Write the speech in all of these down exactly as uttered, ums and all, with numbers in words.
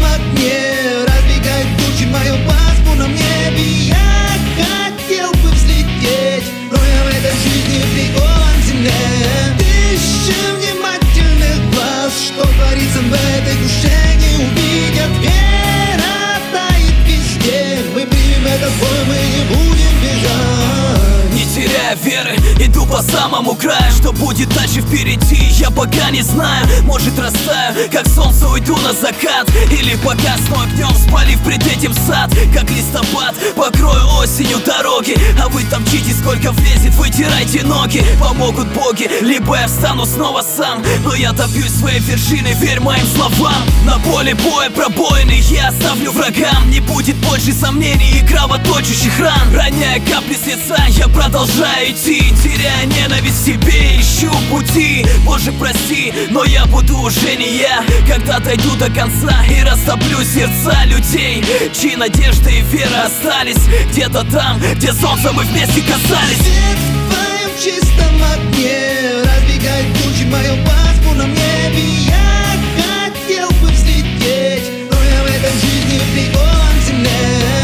чистом огне разбегает тучи в моем пасмурном небе. Я хотел бы взлететь, но я в этой жизни прикован к земле. Тысячи внимательных глаз, что творится в этой душе, не увидят. Вера тает везде, мы примем этот бой, мы не будем бежать. Не теряя веры, иду по самому краю. Что будет дальше впереди, я пока не знаю. Может, растаю, как солнце, уйду на закат, или погасну огнем, спалив пред этим сад. Как листопад, покрою осенью дороги, а вы топчите, сколько влезет, вытирайте ноги. Помогут боги, либо я встану снова сам, но я добьюсь своей вершины, верь моим словам. На поле боя пробоины я оставлю врагам. Не будет больше сомнений и кровоточащих ран. Роняя капли с лица, я продолжаю идти, теряя ненависть к себе, ищу пути. Боже, прости, но я буду уже не я, когда дойду до конца и растоплю сердца людей, чьи надежды и вера остались где-то там, где солнце мы вместе касались. Свет в твоем чистом огне разбегает тучи в моем пасмурном небе. Я хотел бы взлететь, но я в этой жизни прикован к земле.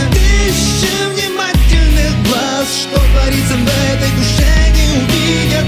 Тысячи внимательных глаз, что творится в этой душе, не увидят.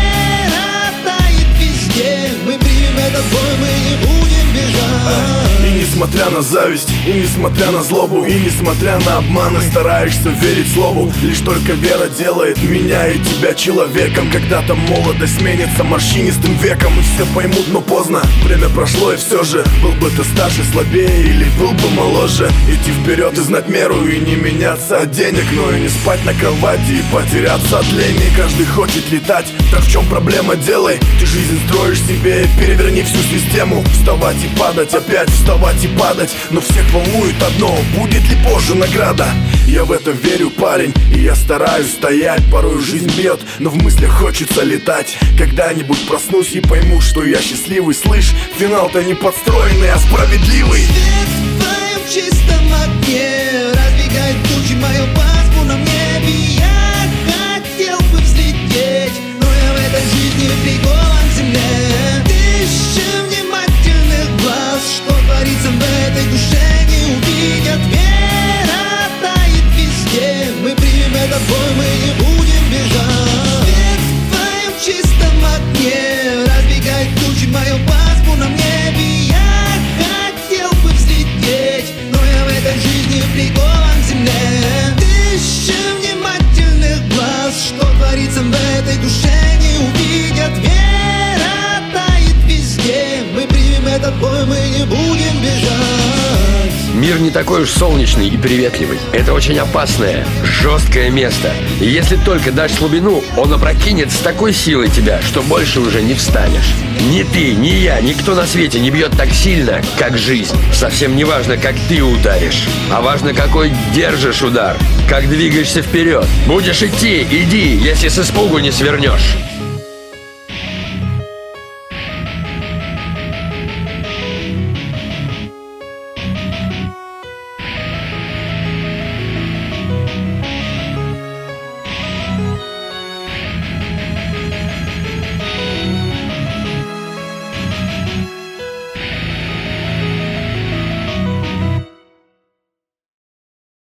Вера тает везде, мы примем этот бой, мы не будем бежать. И несмотря на зависть, и несмотря на злобу, и несмотря на обманы, стараешься верить слову. Лишь только вера делает меня и тебя человеком. Когда-то молодость сменится морщинистым веком, и все поймут, но поздно. Время прошло, и все же был бы ты старше, слабее, или был бы моложе. Идти вперед и знать меру, и не меняться от денег, но и не спать на кровати и потеряться от лени. Каждый хочет летать, так в чем проблема? Делай, ты жизнь строишь себе, переверни всю систему. Вставать и падать, опять вставать и падать. Но всех волнует одно, будет ли позже награда. Я в это верю, парень, и я стараюсь стоять. Порой жизнь бьет, но в мыслях хочется летать. Когда-нибудь проснусь и пойму, что я счастливый. Слышь, финал-то не подстроенный, а справедливый. Свет в твоем чистом огне разбегает тучи в моем пасмурном небе. Я хотел бы взлететь, но я в этой жизни прикован к земле. Тысячи внимательных глаз, что творится в этой душе, не увидят. Вера тает везде, мы примем этот бой, мы не будем бежать. Свет в твоем чистом огне разбегает тучи в моем пасмурном небе. Я хотел бы взлететь, но я в этой жизни прикован к земле. Тысячи внимательных глаз, что творится в этой душе, не увидят. Вера тает везде, мы примем этот бой, мы не будем бежать. Мир не такой уж солнечный и приветливый. Это очень опасное, жесткое место. И если только дашь слабину, он опрокинет с такой силой тебя, что больше уже не встанешь. Ни ты, ни я, никто на свете не бьет так сильно, как жизнь. Совсем не важно, как ты ударишь, а важно, какой держишь удар, как двигаешься вперед. Будешь идти, иди, если с испугу не свернешь.